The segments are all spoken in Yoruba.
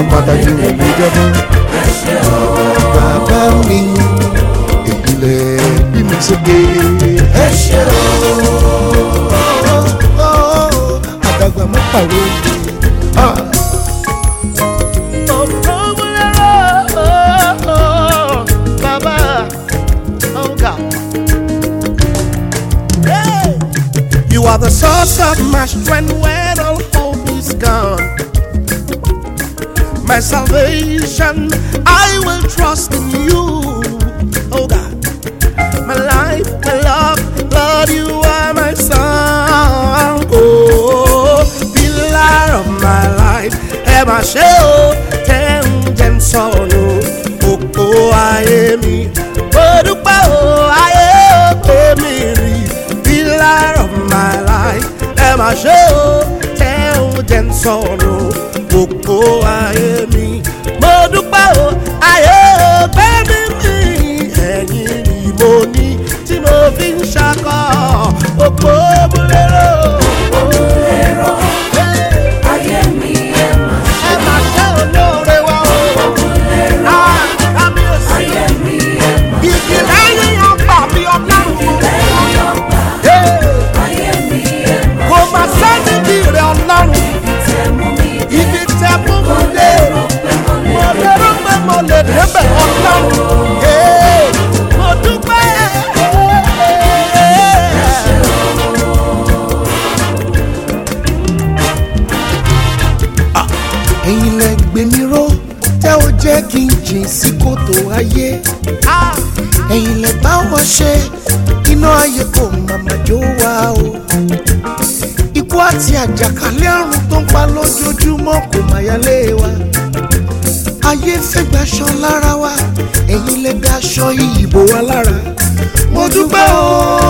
àpáta tí mo lè jábọ́. Bàbá mi ìpìlẹ̀ bí mi sókè. Ẹ ṣé o àdàgbà má pàrọ̀ Baba, oh God. Hey! You are the source of my strength when all hope is gone. My salvation, I will trust in you, oh God. My life, my love, Lord, you are my song. Oh, pillar of my life, ever show ten solo. Oh, ayé mi, odúpẹ́ o, ayé pé mi rí. Pillar of my life, ever show ten solo. Oh, ayé mi, odúpẹ́ o, ayé pé mi rí. Ẹ̀yin ni mo ní tí mo fi ń ṣakọ. Òpó múlẹ́rọ̀. Òmùlérò, ayé mi ẹ má ṣe olóore wa o. òmùlérò, ayé mi Igi lẹ́yìn ọgbà mi ọlọ́run. lẹ́yìn ọgbà, ayé mi Kò má sẹ́ni bí rẹ̀ ọlọ́run. tẹ́ mú mi dé. Ibi tẹ mú mi dé. Mo lérò pé mo lè débẹ̀ ọlọ́run. Mo dúpẹ́. ẹ̀yin lẹ gbé mi ró tẹ́ ó jẹ́ kí n jìn sí kòtò ayé. ẹ̀yin lẹ bá wọn ṣe iná ayé kò màmá jó wa o. ikú àti àjàkálẹ̀ àrùn tó ń pa lójoojúmọ́ kò má yálé wa. ayé fẹ́ gbaṣọ lára wa ẹ̀yin lẹ daṣọ ìyìnbó wa lára. mo dúpẹ́ o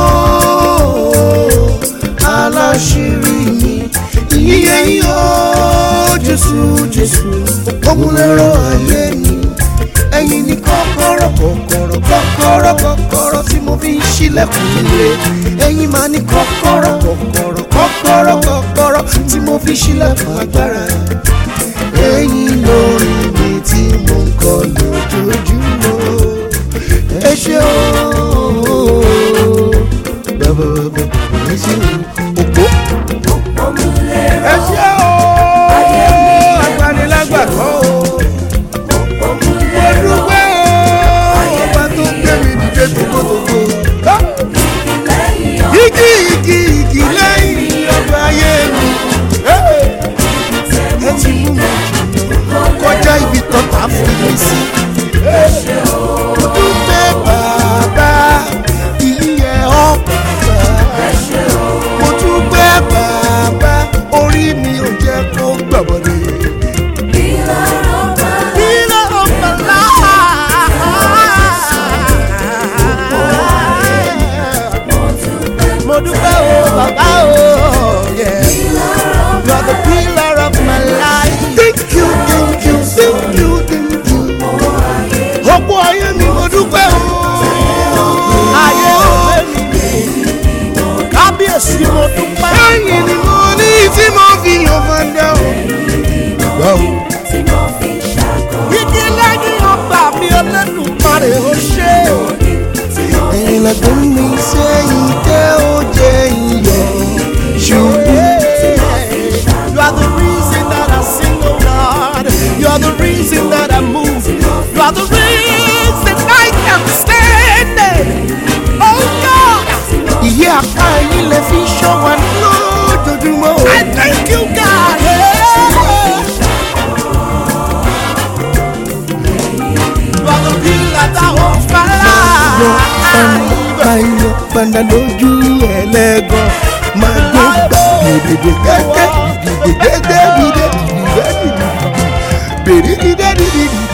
aláṣírí mi ìyẹn yìí o Jésù Jésù òmùlérò ayé mi. ẹ̀yin ni kọ́kọ́rọ́ kọ́kọ́rọ́ kọ́kọ́rọ́ kọ́kọ́rọ́ tí mo fi ń ṣílẹ̀kùn ilé. ẹ̀yin máa ní kọ́kọ́rọ́ kọ́kọ́rọ́ kọ́kọ́rọ́ kọ́kọ́rọ́ tí mo fi ṣílẹ̀kùn agbára. ẹ̀yin lórí mi tí mo ń kọ lójoojúmọ́. ẹ ṣé o bàbá bàbá ẹ ṣé o òpó. Òmùlérò, ẹ ṣé o agbanilágbàtọ́ o. òmùlérò, ọba tó gbé mi dìde tòkótòkó. lẹ́yìn ọgbà, igi lẹ́yìn ọgbà ayé mi. ẹ ti mú mi jù kọjá ibi tọ́ta fún mi sí. mo dúpẹ́ bàbá ìyẹ́ ọ̀pá. mo dúpẹ́ bàbá orí mi ò jẹ́ kó gbàgbọ́dé. Pillar of my life. Mo dúpẹ́ o, bàbá o. Yeah. You are the pillar of my life. Thank you, thank you, thank you, thank you. ọ̀pọ̀ ayé mi mo dúpẹ́ o. Ayé òwe mi. Kábíyèsí mo dúpẹ́. ẹ̀yin ni mo ní tí mo fi yàn fàdà o. tí mo fi ń ṣàkọ. Igi lẹ́yìn ọgbà mi Olódùmarè ó ṣe o. ẹ̀yin lẹ́gbọ́n mi sẹ́yìn tẹ́ ó jẹ́ iyọ̀ ṣubú. You are the reason that I sing, oh Lord. You are the reason that I move. You are the reason I am standing. Oh God. ìyé apá ẹ̀yin lẹ fi ṣọ́ wa lójoojúmọ́ o. I thank you, God. You are the pillar that holds my life. ayọ̀ padà lójú ẹlẹ́gàn máa gbé gbà gèdè gẹ́gẹ́ gèdè gẹ́gẹ́ gèdè gèdè gèdè gèdè gèdè gèdè.